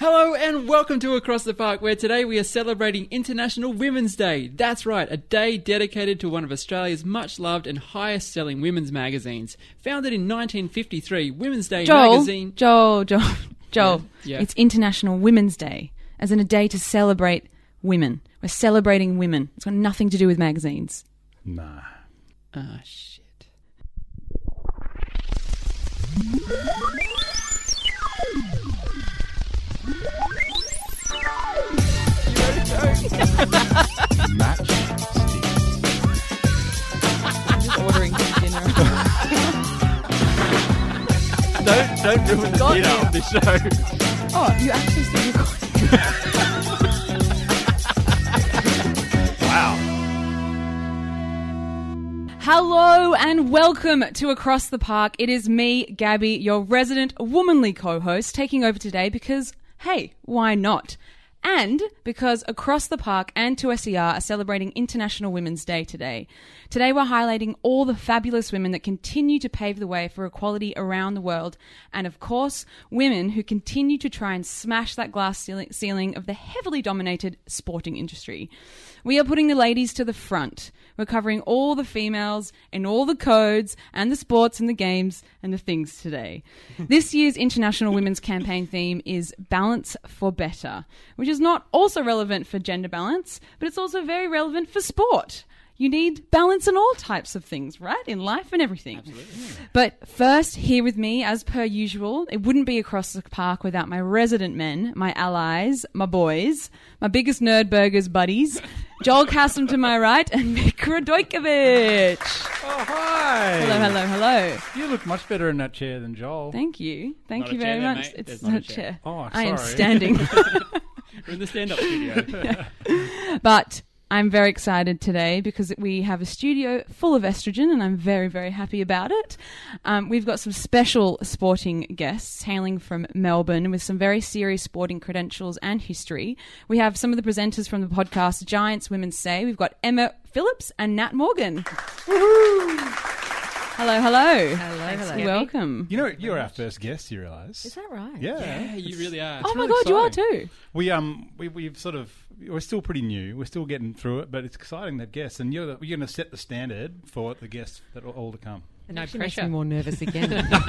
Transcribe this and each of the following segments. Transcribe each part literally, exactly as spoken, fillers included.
Hello and welcome to Across the Park, where today we are celebrating International Women's Day. That's right, a day dedicated to one of Australia's much-loved and highest-selling women's magazines. Founded in nineteen fifty-three, Women's Day Joel, magazine... Joel, Joel, Joel, yeah, yeah. It's International Women's Day, as in a day to celebrate women. We're celebrating women. It's got nothing to do with magazines. Nah. Ah, shit. Match I'm just ordering dinner. Don't, don't ruin the dinner of the show. Oh, you actually still recording? Wow. Hello and welcome to Across the Park. It is me, Gabby, your resident womanly co-host, taking over today because, hey, why not? And because Across the Park and two S E R are celebrating International Women's Day today. Today we're highlighting all the fabulous women that continue to pave the way for equality around the world. And of course, women who continue to try and smash that glass ceiling of the heavily dominated sporting industry. We are putting the ladies to the front. We're covering all the females and all the codes and the sports and the games and the things today. This year's International Women's Campaign theme is Balance for Better, which is not also relevant for gender balance, but it's also very relevant for sport. You need balance in all types of things, right? In life and everything. Absolutely. But first, here with me, as per usual, it wouldn't be Across the Park without my resident men, my allies, my boys, my biggest nerd burgers buddies, Joel Cassim to my right and Mika Radojkovic. Oh, hi. Hello, hello, hello. You look much better in that chair than Joel. Thank you. Thank Not you a very chair there, much. mate. It's There's not not a a chair. chair. Oh, I am sorry. standing. We're in the stand-up studio. But I'm very excited today because we have a studio full of estrogen and I'm very, very happy about it. Um, we've got some special sporting guests hailing from Melbourne with some very serious sporting credentials and history. We have some of the presenters from the podcast Giants Women's Say. We've got Emma Phillips and Nat Morgan. Woohoo! Hello, hello. Hello, hello. Welcome. You know, you're our first guest, you realise. Is that right? Yeah. Yeah, you really are. Oh my really God, you are exciting. too. We, um, we, we've sort of, we're still pretty new. We're still getting through it, but it's exciting to have guests. And you're, the, you're going to set the standard for the guests that are all to come. No Actually pressure. makes me more nervous again.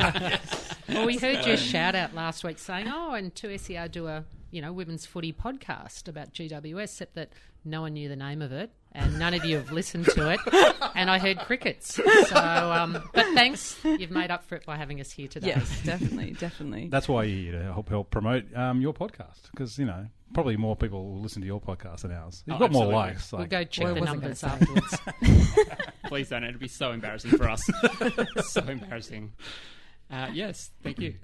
Well, we heard your shout out last week saying, "Oh, and two S E R do a you know women's footy podcast about G W S," except that no one knew the name of it, and none of you have listened to it. And I heard crickets. So, um, but thanks, you've made up for it by having us here today. Yes, definitely, definitely. That's why you're here to help help promote um, your podcast, because you know probably more people will listen to your podcast than ours. You've Oh, got more absolutely. likes. We'll Like, go check Well, the I wasn't numbers gonna say. afterwards. Please don't. It'd be so embarrassing for us. So embarrassing. Uh, yes, thank you.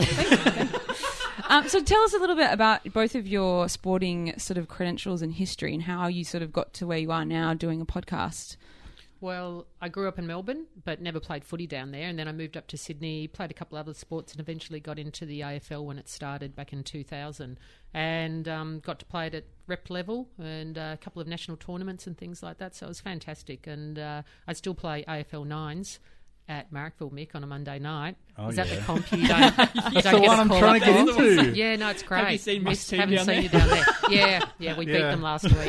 Um, so tell us a little bit about both of your sporting sort of credentials and history and how you sort of got to where you are now doing a podcast. Well, I grew up in Melbourne, but never played footy down there. And then I moved up to Sydney, played a couple other sports, and eventually got into the A F L when it started back in two thousand. And um, got to play it at rep level and uh, a couple of national tournaments and things like that. So it was fantastic. And uh, I still play A F L nines at Marrickville, Mick, on a Monday night. Oh, Is that yeah. the comp you don't, you don't the get one a I'm call trying up to get for? into. Yeah, no, it's great. Have you seen my Missed- team haven't down seen there? you down there. Yeah, yeah, we beat Yeah. them last week.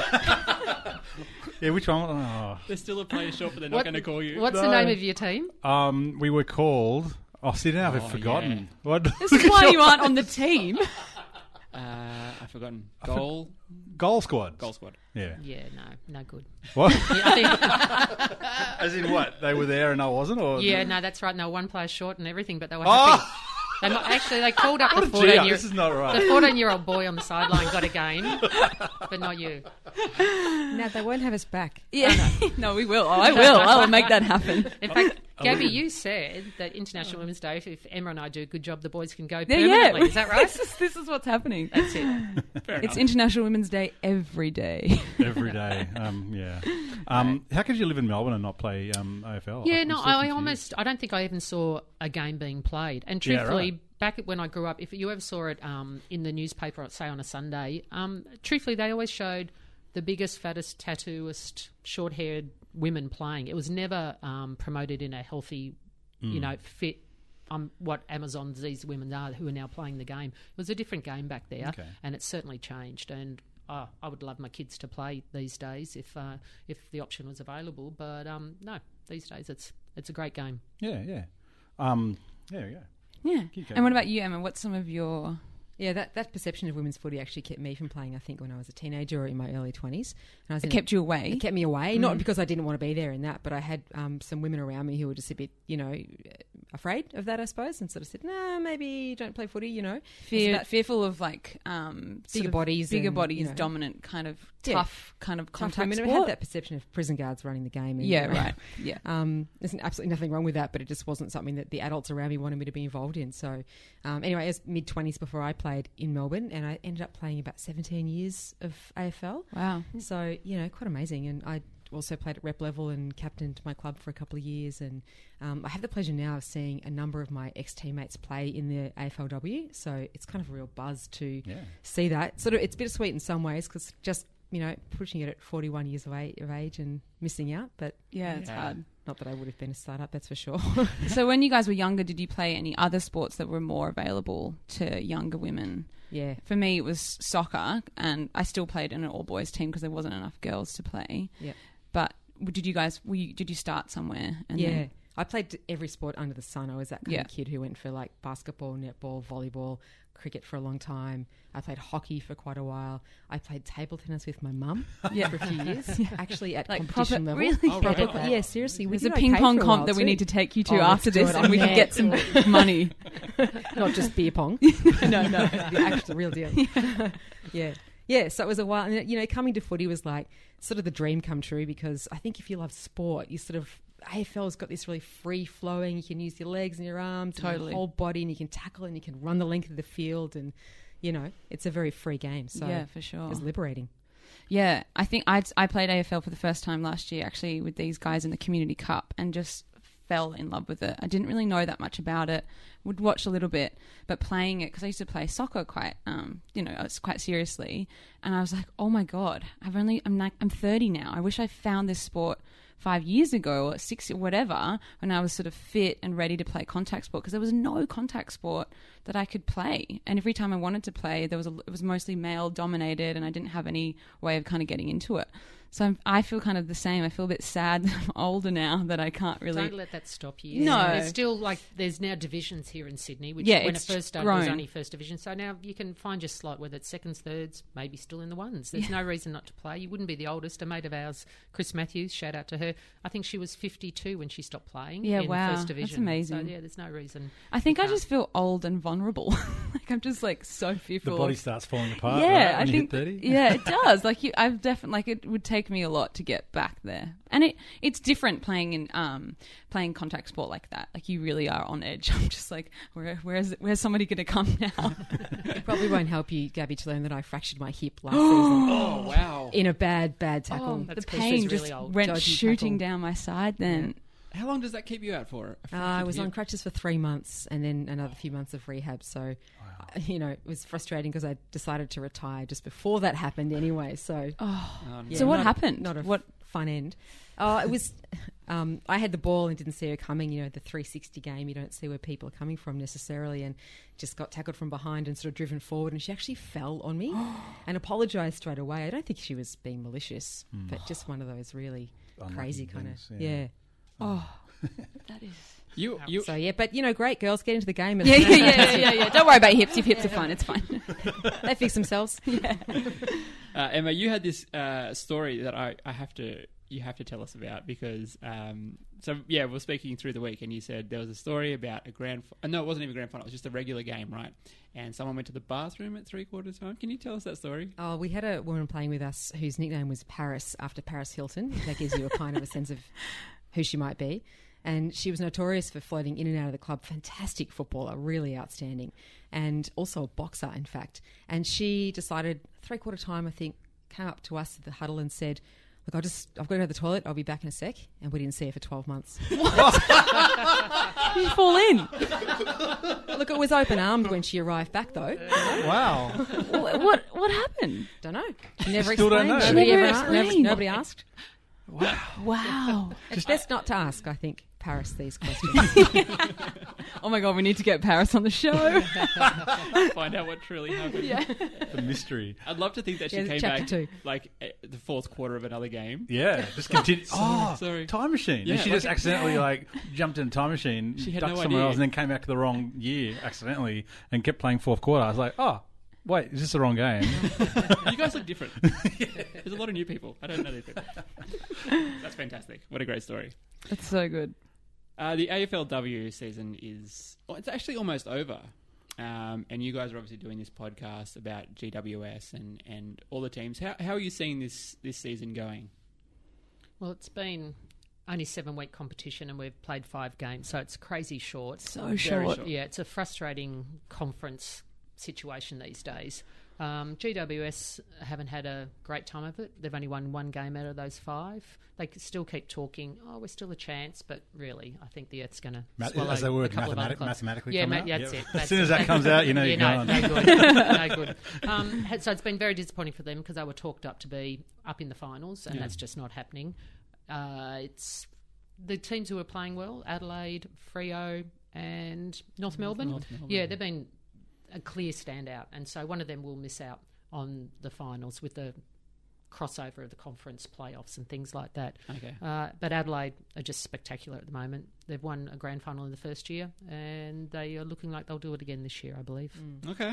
Yeah, which one? Oh. There's still a player shop, but they're not What- going to call you. What's the No. name of your team? Um, we were called. Oh, see, now I've Oh, forgotten. yeah. What? This is why you aren't on the team. Uh, I've forgotten. Goal, Goal Squad. goal squad. Yeah. Yeah, no, no good. What? Yeah, I think, As in what? They were there and I wasn't, or yeah, no, that's right. And they were one player short and everything, but they were Oh! happy. They might, actually, they called up the Gee, fourteen year this is not right. the fourteen year old boy on the sideline got a game, but not you. No, they won't have us back. Yeah. no, we will. Oh, I will. I will make that happen. In fact, Gabby, you said that International Women's Day, if, if Emma and I do a good job, the boys can go Yeah, permanently. yeah. Is that right? This is, this is what's happening. That's it. Fair It's enough. International Women's Day every day. every day. Um, yeah. Um, how could you live in Melbourne and not play um, A F L? Yeah, I'm no, so I confused. almost, I don't think I even saw a game being played. And Yeah, truthfully, right. back when I grew up, if you ever saw it um, in the newspaper, say on a Sunday, um, truthfully, they always showed the biggest, fattest, tattooist, short-haired women playing. It was never um, promoted in a healthy, you know, fit I'm what Amazon's these women are who are now playing the game. It was a different game back there, Okay. and it's certainly changed. And oh, I would love my kids to play these days if uh, if the option was available. But um, no, these days it's it's a great game. Yeah, yeah. Um, there we go. Yeah. Keep going. And what about you, Emma? What's some of your... Yeah, that, that perception of women's footy actually kept me from playing, I think, when I was a teenager or in my early twenties. And I was It in kept you away? It kept me away, Mm. not because I didn't want to be there in that, but I had um, some women around me who were just a bit, you know, afraid of that, I suppose, and sort of said, no, maybe don't play footy, you know. Fear, So that- fearful of like um, sort Bigger of bodies bigger and, bodies, you know. dominant kind of Yeah. tough kind of Tough contact women. sport. I had that perception of prison guards running the game. And, yeah, you know, right. Yeah. Um, there's absolutely nothing wrong with that, but it just wasn't something that the adults around me wanted me to be involved in. So, um, anyway, I was mid twenties before I played in Melbourne, and I ended up playing about seventeen years of A F L. Wow. So, you know, quite amazing. And I also played at rep level and captained my club for a couple of years. And um, I have the pleasure now of seeing a number of my ex-teammates play in the A F L W. So it's kind of a real buzz to Yeah. see that. Sort of, it's bittersweet in some ways because just, you know, pushing it at forty-one years of age, of age and missing out. But Yeah, it's Yeah. hard. not that I would have been a start-up, that's for sure. So when you guys were younger, did you play any other sports that were more available to younger women? yeah. For me, it was soccer, and I still played in an all-boys team because there wasn't enough girls to play. Yeah. But did you guys? Were you, did you start somewhere? And yeah. then- I played every sport under the sun. I was that kind Yeah. of kid who went for like basketball, netball, volleyball, cricket for a long time. I played hockey for quite a while. I played table tennis with my mum Yeah. for a few years, actually at Like competition proper- level. really? Oh, Proper- really? yeah, seriously. We There's a did ping okay pong for a comp while that we too. need to take you to Oh, after let's do this, it. and we Oh, can yeah. get some money. Not just beer pong. no, no. the actual real deal. yeah. Yeah, so it was a while. And, you know, coming to footy was like sort of the dream come true because I think if you love sport, you sort of, A F L's got this really free flowing, you can use your legs and your arms and Totally. your whole body and you can tackle and you can run the length of the field and, you know, it's a very free game. So Yeah, for sure. it was liberating. Yeah, I think I I played A F L for the first time last year, actually, with these guys in the Community Cup, and just fell in love with it. I didn't really know that much about it. Would watch a little bit, but playing it because I used to play soccer quite, um, you know, it's quite seriously, and I was like, oh my god, I've only I'm like I'm thirty now. I wish I found this sport five years ago or six or whatever when I was sort of fit and ready to play contact sport because there was no contact sport that I could play, and every time I wanted to play, there was a, it was mostly male dominated, and I didn't have any way of kind of getting into it. So I'm, I feel kind of the same. I feel a bit sad that I'm older now that I can't really. Don't let that stop you. No. There's still like there's now divisions here in Sydney, which Yeah, when it it's first started was grown. only first division. So now you can find your slot, whether it's seconds, thirds, maybe still in the ones. There's no reason not to play. You wouldn't be the oldest. A mate of ours, Chris Matthews, shout out to her. I think she was fifty-two when she stopped playing. Yeah, in wow. the That's first division. amazing. So yeah, there's no reason. I think you I can't. just feel old and vulnerable. Like I'm just like so The fearful. body starts falling apart. yeah, right, I when you think hit thirty. yeah, it does. Like you, I've definitely like it would take me a lot to get back there, and it it's different playing in um playing contact sport like that. Like you really are on edge. I'm just like, where where's where's somebody going to come now? It probably won't help you, Gabby, to learn that I fractured my hip last season Oh, wow. in a bad, bad tackle. Oh, the That's 'cause pain she's just really old. went Dodgy shooting tackle. down my side. Then How long does that keep you out for? A Uh, I was fractured on hip? crutches for three months and then another few months of rehab. So, uh, you know, it was frustrating because I decided to retire just before that happened anyway. So, oh, Oh, no. yeah, so what not a- happened? Not a what? fun end. Oh, it was. Um, I had the ball and didn't see her coming. You know, the three sixty game, you don't see where people are coming from necessarily, and just got tackled from behind and sort of driven forward. And she actually fell on me and apologised straight away. I don't think she was being malicious, but just one of those really Unlucky crazy kind of. things, Yeah. yeah. Oh, that is. You, you, So yeah, but you know, great girls get into the game and Yeah, yeah, yeah, yeah, yeah, yeah. Don't worry about hips. Your hips are fine. It's fine. they fix themselves. Uh, Emma, you had this uh, story that I, I have to you have to tell us about because um, so yeah, we we're speaking through the week and you said there was a story about a grand uh, no, it wasn't even a grand final, it was just a regular game, right? And someone went to the bathroom at three quarters time. Can you tell us that story? Oh, we had a woman playing with us whose nickname was Paris after Paris Hilton. That gives you a kind of a sense of who she might be. And she was notorious for floating in and out of the club. Fantastic footballer, really outstanding. And also a boxer, in fact. And she decided, three-quarter time, I think, came up to us at the huddle and said, look, I'll just, I've got to go to the toilet. I'll be back in a sec. And we didn't see her for twelve months. You fall in. Look, it was open-armed when she arrived back, though. Wow. What? What, what happened? Don't know. She never Still don't explained. know. Nobody, Never ever, a- never, explained. nobody asked. Wow. It's best not to ask, I think. Paris these questions. Oh my god, we need to get Paris on the show. Find out what truly happened. Yeah. The mystery. I'd love to think that she Yeah, came chapter back two. like eh, the fourth quarter of another game. Yeah, just continue. oh, sorry. time machine. Yeah, and she like just a- accidentally like jumped in a time machine, She had ducked no somewhere idea. else, and then came back to the wrong year accidentally and kept playing fourth quarter. I was like, oh, wait, is this the wrong game? You guys look different. There's a lot of new people. I don't know these people. That's fantastic. What a great story. That's so good. Uh, the A F L W season is, well, it's actually almost over. Um, and you guys are obviously doing this podcast about G W S and, and all the teams. How, how are you seeing this, this season going? Well, it's been only seven-week competition and we've played five games, so it's crazy short. So Very short. short. Yeah, it's a frustrating conference situation these days. Um, G W S haven't had a great time of it. They've only won one game out of those five. They could still keep talking, oh, we're still a chance, but really, I think the Earth's going to Ma- swallow as the word a couple of other mathematic- clubs. mathematically yeah, come ma- out? that's Yep. it. As That's soon it. as that They- comes out, you know yeah, you're no, gone. no good. No good. Um, had- so it's been very disappointing for them because they were talked up to be up in the finals, and Yeah. that's just not happening. Uh, it's the teams who are playing well: Adelaide, Freo, and North Melbourne. North Melbourne. Yeah, they've been a clear standout, and so one of them will miss out on the finals with the crossover of the conference playoffs and things like that. Okay. Uh, but Adelaide are just spectacular at the moment. They've won a grand final in the first year, and they are looking like they'll do it again this year, I believe. Okay.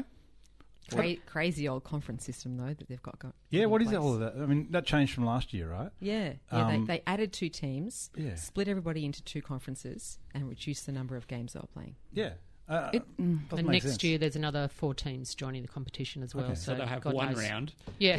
Cra- crazy old conference system, though, that they've got going. Yeah, in what is place. all of that? I mean, that changed from last year, right? Yeah, yeah. Um, they, they added two teams, Yeah. split everybody into two conferences, and reduced the number of games they were playing. Yeah. Uh, It- mm. doesn't And make next sense. year, there's another four teams joining the competition as well. Okay. So, So they'll have God one knows. round. Yeah,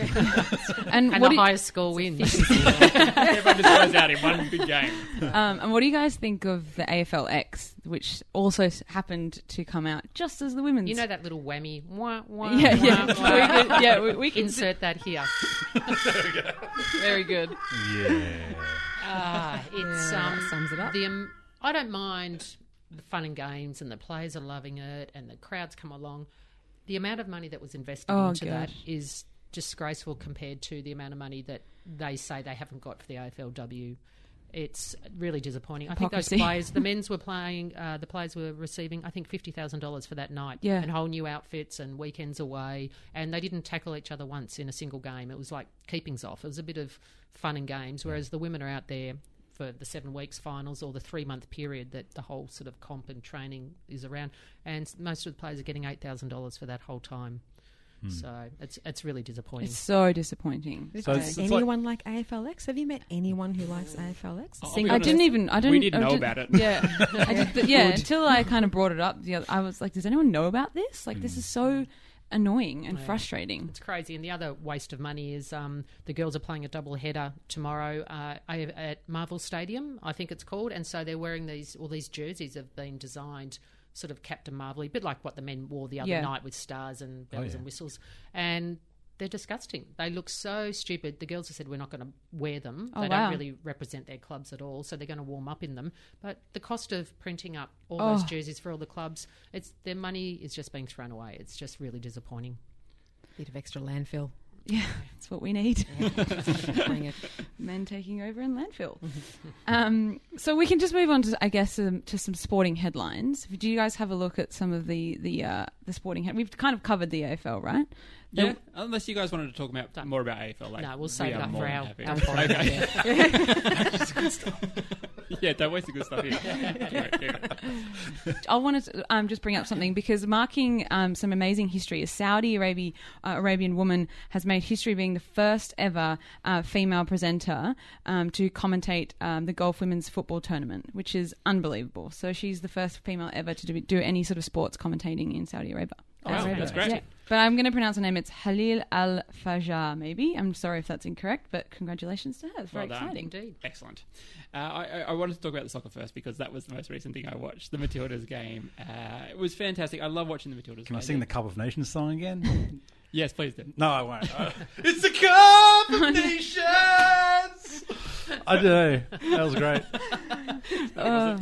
And, and what the do you, highest score wins. Everyone just goes out in one big game. um, and what do you guys think of the A F L X, which also s- happened to come out just as the women's? You know that little whammy? Wah, wah, Yeah, wah, yeah. wah. We could- yeah, we- we can insert that here. Very good. Yeah. Ah, it's Yeah, um, that sums it up. The, um, I don't mind the fun and games, and the players are loving it, and the crowds come along. The amount of money that was invested Oh, into God. that is disgraceful compared to the amount of money that they say they haven't got for the A F L W. It's really disappointing. I think Hypocrisy. those players, the men's were playing, uh, the players were receiving, I think, fifty thousand dollars for that night. Yeah. And whole new outfits and weekends away. And they didn't tackle each other once in a single game. It was like keepings off. It was a bit of fun and games, whereas the women are out there for the seven weeks finals or the three month period that the whole sort of comp and training is around. And most of the players are getting eight thousand dollars for that whole time. So it's it's really disappointing. It's so disappointing. So Okay. it's- Does anyone like A F L X? Have you met anyone who likes A F L X? I'll be I honest, didn't even. I didn't. we didn't I know did- about it. Yeah, I did, yeah. Until I kind of brought it up, the other, I was like, "Does anyone know about this? Like, this is so annoying and Yeah. frustrating." It's crazy. And the other waste of money is um, the girls are playing a double header tomorrow uh, at Marvel Stadium, I think it's called. And so they're wearing these, all these jerseys have been designed sort of Captain Marvel, a bit like what the men wore the other Yeah. night with stars and bells yeah. and whistles. And they're disgusting. They look so stupid. The girls have said we're not going to wear them. Oh, they wow. don't really represent their clubs at all, so they're going to warm up in them. But the cost of printing up all those Oh. jerseys for all the clubs, it's their money is just being thrown away. It's just really disappointing. Bit of extra landfill. Yeah, that's what we need. Bring it. Men taking over in landfill. um, so we can just move on to, I guess, um, to some sporting headlines. Do you guys have a look at some of the the uh, the sporting? Head- We've kind of covered the A F L, right? Yeah, unless you guys wanted to talk about Don't- more about A F L. Like, No, we'll we save it are up more for than our- happy. our forum. Okay. Yeah, don't waste the good stuff here. Right, yeah. I wanted to um, just bring up something because marking um, some amazing history, a Saudi Arabia, uh, Arabian woman has made history being the first ever uh, female presenter um, to commentate um, the Gulf Women's Football Tournament, which is unbelievable. So she's the first female ever to do, do any sort of sports commentating in Saudi Arabia. Oh, wow, Arabia. that's great. Yeah. But I'm going to pronounce her name. It's Halil Al Fajr, maybe. I'm sorry if that's incorrect, but congratulations to her. It's very Well done. exciting. Indeed. Excellent. Uh, I, I- I wanted to talk about the soccer first because that was the most recent thing I watched, the Matildas game. Uh, it was fantastic. I love watching the Matildas. Can I play. sing the Cup of Nations song again? Yes, please do. No, I won't. Uh, it's the Cup of Nations! I don't know. That was great. Oh.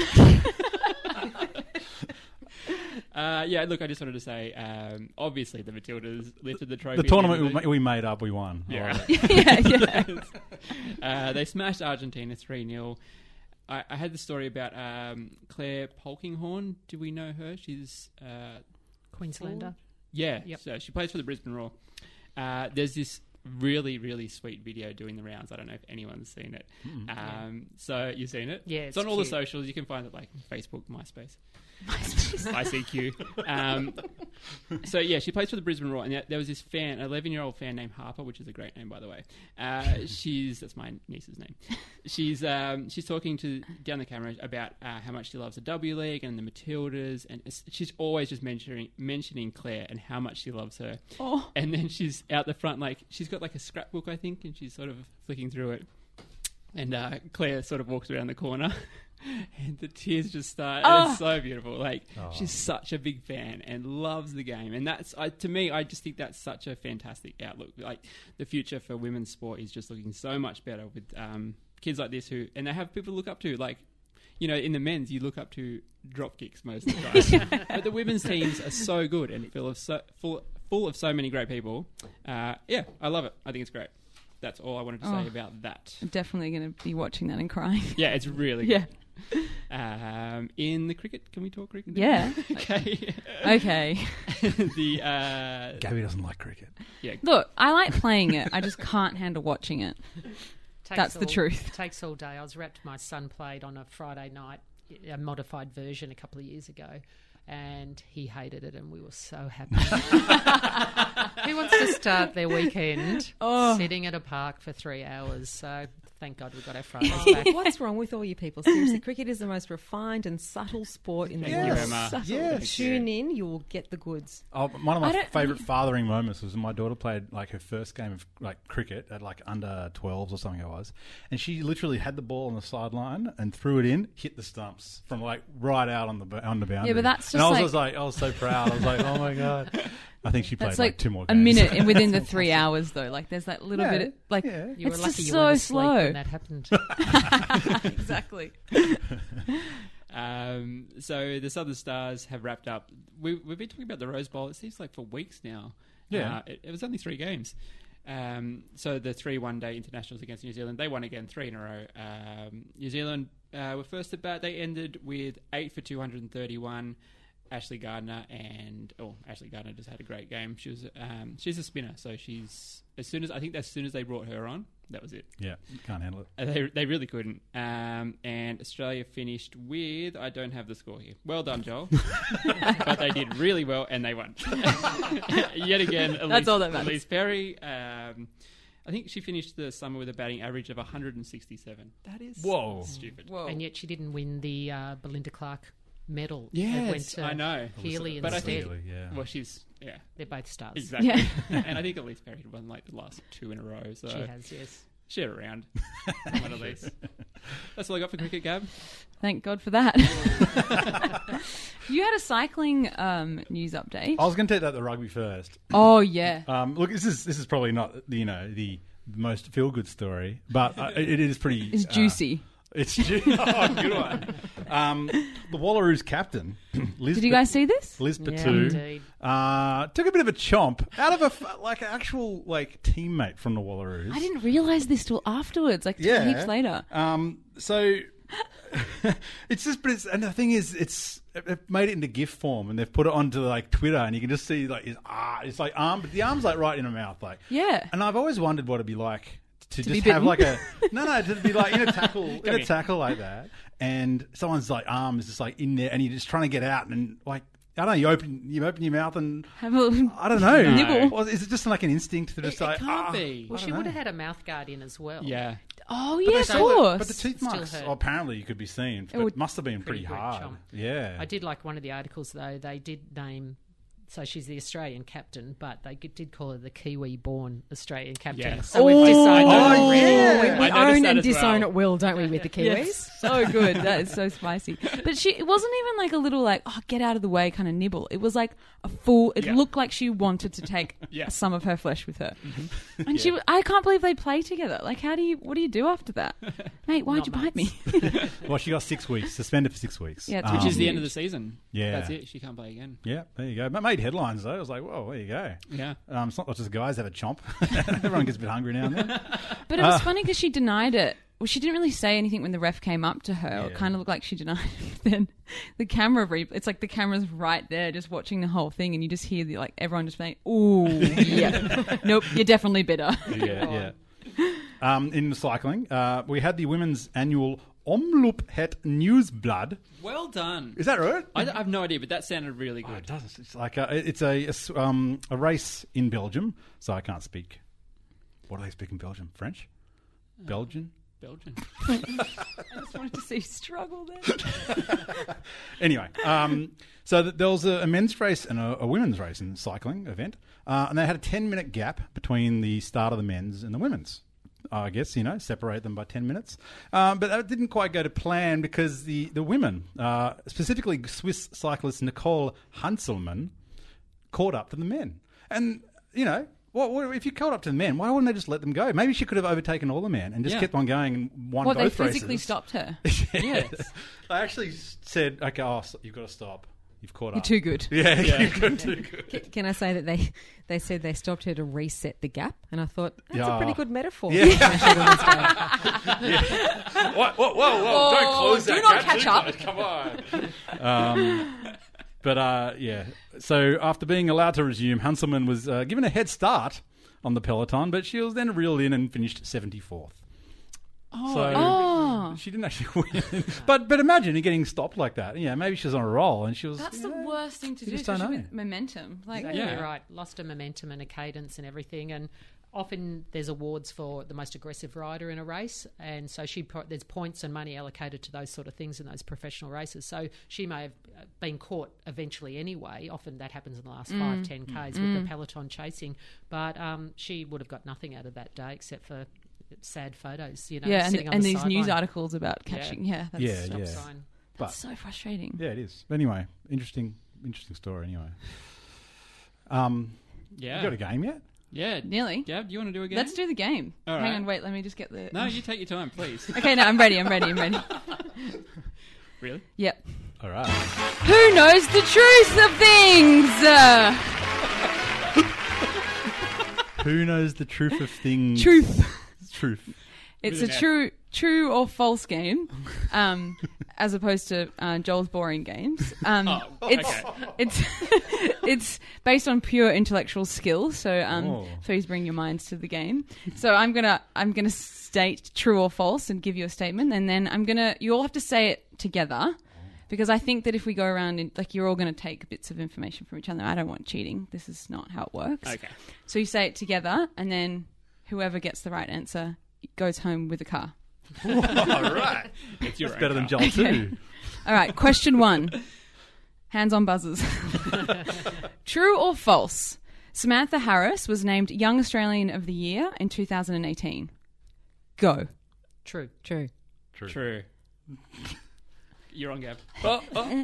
Uh, yeah, look, I just wanted to say, um, obviously the Matildas lifted the trophy. The tournament at we the ma- we made up, we won. Yeah. All right. yeah, yeah. uh, they smashed Argentina three nil. I, I had the story about um, Claire Polkinghorne. Do we know her? She's uh, Queenslander. yeah. Yep. So she plays for the Brisbane Roar. Uh, there's this really, really sweet video doing the rounds. I don't know if anyone's seen it. Mm. Um, so you've seen it? Yeah, It's, it's on all the cute. socials. You can find it like Facebook, MySpace. MySpace. I C Q. Um, so yeah, she plays for the Brisbane Roar, and there- there was this fan, an eleven-year-old fan named Harper, which is a great name, by the way. Uh, she's that's my niece's name. She's um, she's talking to down the camera about uh, how much she loves the W League and the Matildas, and it's- she's always just mentioning mentioning Claire and how much she loves her. Oh. And then she's out the front, like she's got like a scrapbook, I think, and she's sort of flicking through it. And uh, Claire sort of walks around the corner, and the tears just start. And Oh. it's so beautiful. Like Oh. she's such a big fan and loves the game, and that's I, to me. I just think that's such a fantastic outlook. Like the future for women's sport is just looking so much better with um, kids like this who, and they have people to look up to. Like, you know, in the men's, you look up to drop kicks most of the time, but the women's teams are so good and full of so full full of so many great people. Uh, yeah, I love it. I think it's great. That's all I wanted to say Oh. about that. I'm definitely going to be watching that and crying. Yeah, it's really Yeah. good. Um, in the cricket, can we talk cricket? Yeah. Okay. Okay. the uh, Gabby doesn't like cricket. yeah, Look, I like playing it. I just can't handle watching it. Takes That's the all- truth. Takes all day. I was wrapped. My son played on a Friday night, a modified version a couple of years ago, and he hated it, and we were so happy. Who wants to start their weekend Oh. sitting at a park for three hours? So thank God we got our Fridays Oh, back. what's wrong with all you people? Seriously, cricket is the most refined and subtle sport in the Thank you, world. Emma. Subtle. Yes. Tune in, you will get the goods. Oh, one of I my don't- favourite fathering moments was when my daughter played like her first game of like cricket at like under twelves or something it was, and she literally had the ball on the sideline and threw it in, hit the stumps from like right out on the b- on the boundary. Yeah, but that's and I was, just I was like, I was so proud. I was like, oh my god. I think she played That's like, like, two more a games. minute in- within the three hours, though. Like, there's that little Yeah, bit of, like, yeah. You were it's lucky just you so weren't asleep slow. when that happened. Exactly. Um, so the Southern Stars have wrapped up. We, we've been talking about the Rose Bowl. It seems like for weeks now. Yeah. Uh, it, it was only three games. Um, so the three one-day internationals against New Zealand, they won again three in a row. Um, New Zealand uh, were first at bat. They ended with eight for two hundred thirty-one. Ashley Gardner and oh, Ashley Gardner just had a great game. She was um, she's a spinner, so she's as soon as I think as soon as they brought her on, that was it. Yeah, can't handle it. Uh, They, they really couldn't. Um, and Australia finished with, I don't have the score here. Well done, Joel. But they did really well and they won. Yet again, Elise, That's all that matters. Elise Perry, um, I think she finished the summer with a batting average of one hundred sixty-seven. That is Whoa. stupid. Whoa. And yet she didn't win the uh, Belinda Clark medal. It Yes, went to I know. Healy But I instead. think- Really, yeah. Well, she's, yeah, They're both stars. exactly. Yeah. And I think Elise Perry had won like the last two in a row. So She has, yes. share it around. One Elise. That's all I got for cricket, Gab. Thank God for that. You had a cycling um, news update. I was going to take that the rugby first. Oh, yeah. Um, look, this is this is probably not you know the most feel good story, but uh, it, it is pretty. It's uh, juicy. It's ju- oh, good one. Um, the Wallaroos captain, Liz. Did you guys see this? Liz Yeah. Patu, Indeed. uh, took a bit of a chomp out of a f- like an actual like teammate from the Wallaroos. I didn't realise this till afterwards, like Yeah. heaps later. Um, so it's just, but it's, and the thing is, it's they've made it into GIF form and they've put it onto like Twitter, and you can just see like his ah, it's like arm, but the arm's like right in her mouth, like. Yeah. And I've always wondered what it'd be like to, To just be have bitten? like a no, no, to be like in a tackle, in a here. tackle like that, and someone's like arm is just like in there, and you're just trying to get out, and like I don't know, you open you open your mouth and. Have a I don't know. Nibble. Or is it just like an instinct to It, just it like can't ah, be. Well, I she don't would know. have had a mouth guard in as well. Yeah. Oh, But yeah, they of say- course. But the teeth Still marks, hurt. oh, apparently you could be seen, but would- it must have been pretty, Pretty great hard. chomp. Yeah. I did like one of the articles, though. They did name, so she's the Australian captain, but they g- did call her the Kiwi-born Australian captain. Yes. So we've Oh, decided oh, already. yeah. We, I we noticed own that and as disown well. at will, don't we, with the Kiwis? Yes, so good. That is so spicy. But she, it wasn't even like a little like, oh, get out of the way kind of nibble. It was like a full, it Yeah. looked like she wanted to take Yeah. some of her flesh with her. Mm-hmm. And she, I can't believe they play together. Like, how do you, what do you do after that? Mate, why'd Not you bite mates. me? Well, she got six weeks, suspended for six weeks. Yeah, it's Which Um, is the end huge. of the season. Yeah. That's it. She can't play again. Yeah, there you go. But made headlines, though. I was like, whoa, there you go. Yeah. Um, it's not just guys have a chomp. Everyone gets a bit hungry now and then. But it was funny because she denied it well, she didn't really say anything when the ref came up to her. It Yeah. kind of looked like she denied. Then the camera, re- it's like the camera's right there, just watching the whole thing, and you just hear the, like everyone just saying, "Ooh, yeah, nope, you're definitely bitter." Yeah, yeah. Um, in cycling, uh, we had the women's annual Omloop Het Nieuwsblad. Well done. Is that right? I, I have no idea, but that sounded really Oh, good. it does. It's like a, it's a, a s- um, a race in Belgium, so I can't speak. What do they speak in Belgium? French? Belgian? Belgian. I just wanted to see you struggle there. Anyway, um, so th- there was a, a men's race and a, a women's race in the cycling event, uh, and they had a ten-minute gap between the start of the men's and the women's. I guess, you know, separate them by ten minutes. Um, but that didn't quite go to plan because the, the women, uh, specifically Swiss cyclist Nicole Hanselmann, caught up to the men. And, you know, what, what, if you caught up to the men, why wouldn't they just let them go? Maybe she could have overtaken all the men and just Yeah. kept on going and won What, they both physically races. stopped her? Yes. They actually said, okay, oh, so you've got to stop. You've caught You're up. too good. Yeah, you've got too good. Can, can I say that they, they said they stopped her to reset the gap? And I thought, that's Yeah. a pretty good metaphor. Yeah. for International Women's Day. Whoa, whoa, whoa, whoa. Don't Whoa, close do that not gap catch too up. close. Come on. um, but, uh, yeah. So after being allowed to resume, Hanselmann was uh, given a head start on the peloton, but she was then reeled in and finished seventy-fourth. Oh, So Oh. she didn't actually win. but but imagine you getting stopped like that. Yeah, maybe she was on a roll and she was... That's yeah. the worst thing to You do, just don't especially know. with momentum. Like, Exactly Yeah. right. Lost a momentum and a cadence and everything. And often there's awards for the most aggressive rider in a race, and so she pro- there's points and money allocated to those sort of things in those professional races. So she may have uh, been caught eventually anyway. Often that happens in the last five, ten Ks with the peloton chasing. But um, she would have got nothing out of that day except for sad photos, you know, yeah, and, sitting on and the these news sideline. articles about catching. Yeah, that's, Yeah, Stop yeah. sign. But, that's so frustrating. yeah, it is. But anyway, interesting interesting story anyway. Um, yeah. You got a game yet? Yeah. Nearly. Gab, do you want to do a game? Let's do the game. All Hang right. on, wait. Let me just get the. No, you take your time, please. Okay, no, I'm ready. I'm ready. I'm ready. Really? Yep. All right. Who knows the truth of things? Uh, Who knows the truth of things? truth. Truth. It's With a an F. true, true or false game, um, as opposed to uh, Joel's boring games. Um, Oh, it's okay. it's it's based on pure intellectual skill. So um, Oh. please bring your minds to the game. So I'm gonna I'm gonna state true or false and give you a statement, and then I'm gonna you all have to say it together. Because I think that if we go around, and like you're all going to take bits of information from each other. I don't want cheating. This is not how it works. Okay. So you say it together, and then whoever gets the right answer goes home with a car. All right. It's your That's own better than car. Joel too. All right, question one. Hands on buzzers. True or false? Samantha Harris was named Young Australian of the Year in two thousand eighteen. Go. True. True. True. True. You're on, Gab. Oh, oh.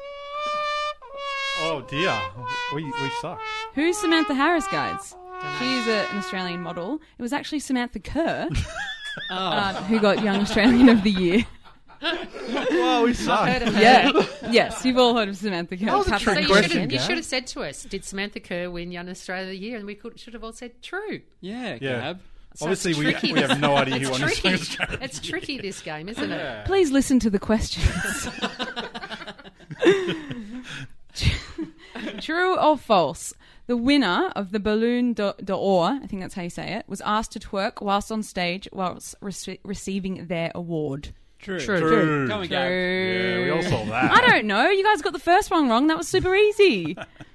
Oh dear. We we suck. Who's Samantha Harris, guys? She's a, an Australian model. It was actually Samantha Kerr Oh. uh, who got Young Australian of the Year. Well, we suck. Heard of her. Yeah. Yes, you've all heard of Samantha Kerr. was a Perhaps trick So I- you question, should, have, you Gab. should have said to us, did Samantha Kerr win Young Australia of the Year? And we could, should have all said true. Yeah, Yeah. Gab. So Obviously, it's we, tricky. we have no idea who It's won this tricky. Australia. It's tricky, this game, isn't it? Please listen to the questions. True or false? The winner of the Balloon d'Or, I think that's how you say it, was asked to twerk whilst on stage whilst rece- receiving their award. True. True. True. Come on, Gab. Yeah, we all saw that. I don't know. You guys got the first one wrong. That was super easy.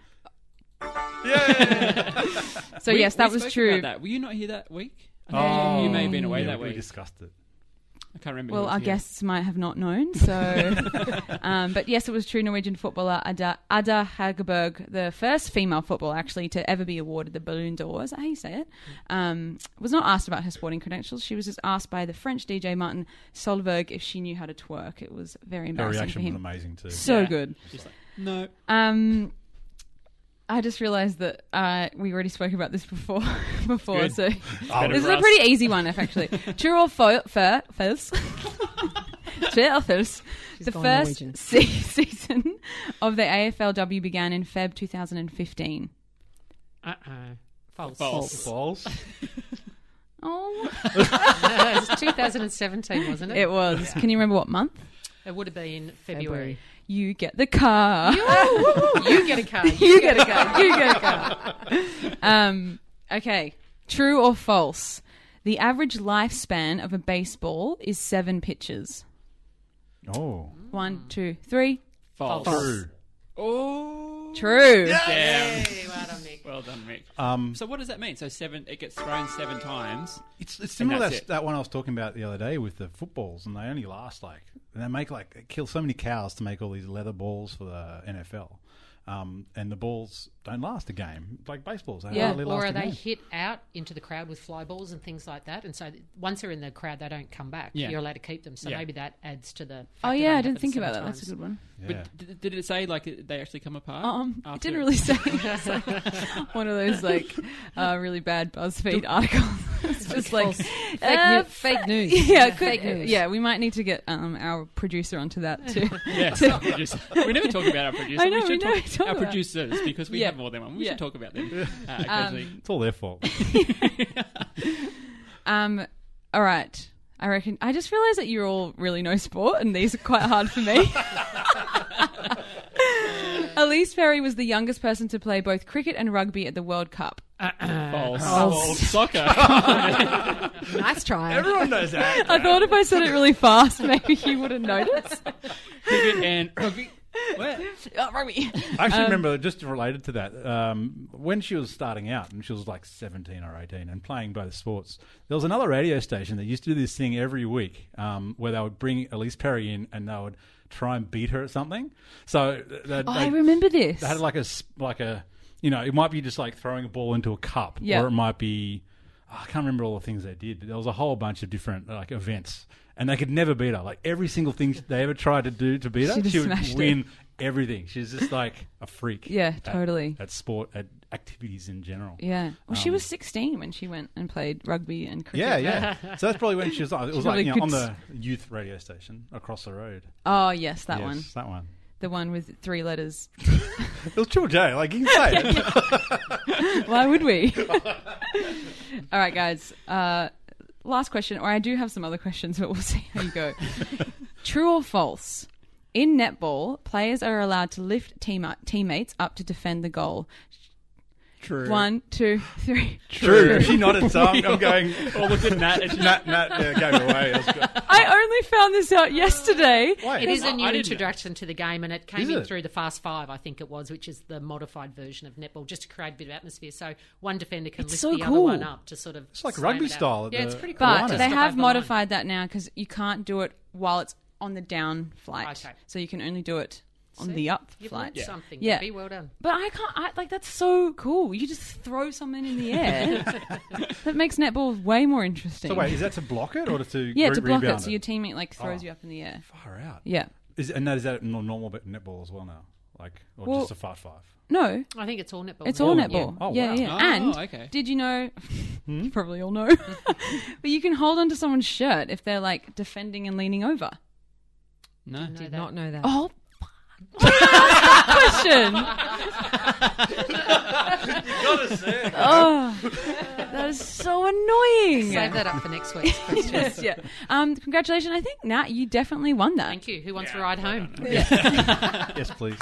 Yeah. So We- yes, that we was spoke true. About that. Were you not here that week? I think you, you may have been away yeah, that we week. discussed it. I can't remember. Well, who our was here. guests might have not known. So, um, but yes, it was true. Norwegian footballer Ada, Ada Hageberg, the first female footballer actually to ever be awarded the Ballon d'Or, is that how you say it? Um, was not asked about her sporting credentials. She was just asked by the French D J Martin Solveig if she knew how to twerk. It was very Her embarrassing for reaction was him. amazing too. So Yeah. good. Just like, no. Um, I just realised that uh, we already spoke about this before. before, Good. so Oh, this is for a us. pretty easy one, if actually. True or fo- fa- false? True or false? She's The gone first Norwegian. se- season of the A F L W began in February twenty fifteen. Uh-uh. False. False. False. Oh, it was two thousand seventeen, wasn't it? it was. Can you remember what month? It would have been February. You get the car. You get a car. You get a car. You get a car. Um, okay. True or false? The average lifespan of a baseball is seven pitches. Oh. One, two, three. False. True. Oh. True. Damn. Hey, well done, Mick. Well done, Mick. Um, So what does that mean? So seven, it gets thrown seven times. It's, it's similar to that's that, it. that one I was talking about the other day with the footballs, and they only last like they make like they kill so many cows to make all these leather balls for the N F L, um, and the balls don't last a game like baseballs. They Yeah. hardly last Or a are they game. hit out into the crowd with fly balls and things like that? And so th- once they're in the crowd, they don't come back. Yeah. You're allowed to keep them. So Yeah. maybe that adds to the. fact Oh that yeah, they I didn't happen think seven about that. That's a times. good one. Yeah. But did, did it say like they actually come apart? Um, it after- didn't really say. It's like one of those like uh, really bad BuzzFeed articles. It's just like Fake, uh, nu- fake news. Yeah, could, Fake news. yeah. We might need to get um, our producer onto that too. Yes, our producer. We never talk about our producer. I know, we should we talk, never talk our about- producers because we Yeah. have more than one. We Yeah. should talk about them. Uh, occasionally. It's all their fault. Um, all right. I reckon. I just realised that you all really know sport, and these are quite hard for me. Elise Ferry was the youngest person to play both cricket and rugby at the World Cup. False. False. Soccer. Nice try. Everyone knows that. I thought if I said it really fast, maybe you would have noticed. Cricket and rugby. Where? Oh, rugby. I actually remember, just related to that, um, when she was starting out, and she was like seventeen or eighteen, and playing both sports, there was another radio station that used to do this thing every week um, where they would bring Elise Perry in and they would try and beat her at something. So they, Oh, I remember this. they had like a, s- like a, you know, it might be just like throwing a ball into a cup, Yeah. or it might be, oh, I can't remember all the things they did, but there was a whole bunch of different like events. And they could never beat her. Like every single thing they ever tried to do to beat her, She just she would smashed it. win everything. She's just like a freak. Yeah, at- totally. At, sport, at activities in general. Yeah. Well, she Um, was sixteen when she went and played rugby and cricket. Yeah, yeah. So that's probably when she was. It was probably like you know, on could the youth radio station across the road. Oh, yes, that Yes, one. That one. The one with three letters. It was Triple J. Like you can say it. Why would we? All right, guys. Uh, last question, or I do have some other questions, but we'll see how you go. True or false? In netball, players are allowed to lift team teammates up to defend the goal. True. One, two, three. True. She nodded. So I'm, I'm going. Oh, look at Nat. It's Nat, Nat uh, gave it away. That's good. I only found this out yesterday. Wait. It is I- a new I didn't- introduction to the game, and it came Is in it? through the Fast Five, I think it was, which is the modified version of netball, just to create a bit of atmosphere. So one defender can It's lift so the cool. other one up to sort of. It's like slam rugby it out. style at Yeah, the- it's pretty cool. But Nice. they Just have above the line. modified that now because you can't do it while it's on the down flight. Okay. So you can only do it on See? the up You've flight. learned something. Yeah. Gabby. Well done. But I can't. I, like that's so cool. You just throw something in the air. That makes netball way more interesting. So wait, is that to block it or to yeah, re- to block it, rebound so your teammate like throws Oh. you up in the air. Far out. Yeah. Is and that is that no- normal bit netball as well now, like or Well- just a fast five? No, I think it's all netball. it's now. all Yeah. netball. Oh, yeah, wow. yeah. Oh, and okay. did you know? Hmm? You probably all know, but you can hold onto someone's shirt if they're like defending and leaning over. No. Know Did that. not know that. Oh. Question. Gotta say. Oh, that is so annoying. Save that up for next week's question. Yes, yeah. Um, congratulations. I think Nat, you definitely won that. Thank you. Who wants to ride home? Yes, please.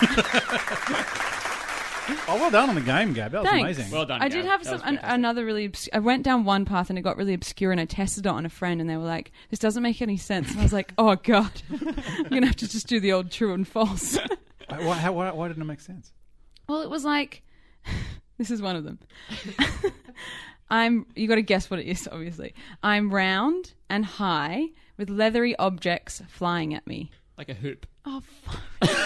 Oh, well done on the game, Gab. That was Thanks. amazing. Well done. I Gab. did have That some was an, fantastic. another really. Obs- I went down one path and it got really obscure, and I tested it on a friend, and they were like, "This doesn't make any sense." And I was like, "Oh God, you're gonna have to just do the old true and false." Why, why, how- why, why didn't it make sense? Well, it was like, this is one of them. I'm. You got to guess what it is. Obviously, I'm round and high with leathery objects flying at me. Like a hoop. Oh, fuck.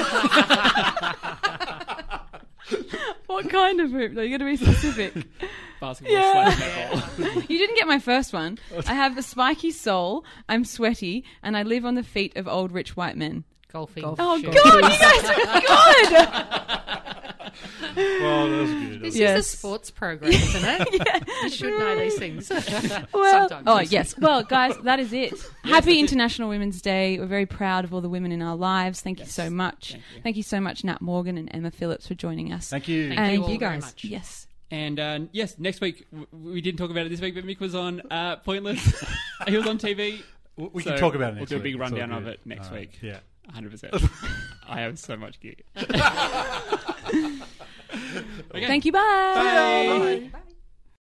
What kind of hoop? Though you got to be specific. Basketball Yeah. slash netball. You didn't get my first one. I have a spiky soul. I'm sweaty, and I live on the feet of old rich white men. Golfing. Golf. Oh Sure. God, you guys are good. Well, that was good. This Yes. is a sports program, isn't it? You should know these things. Well, Sometimes. oh yes. Well, guys, that is it. Happy International Women's Day. We're very proud of all the women in our lives. Thank you Yes. so much. Thank you. Thank you so much, Nat Morgan and Emma Phillips, for joining us. Thank you. Thank And you all you very guys. much. Yes. And uh, yes, next week, w- we didn't talk about it this week, but Mick was on uh, Pointless. He was on T V. We we So can talk about it We'll next do a week. big It's all rundown of good. it next All right. week. Yeah. one hundred percent. I have so much gear. Okay. Thank you. Bye. Bye. Bye.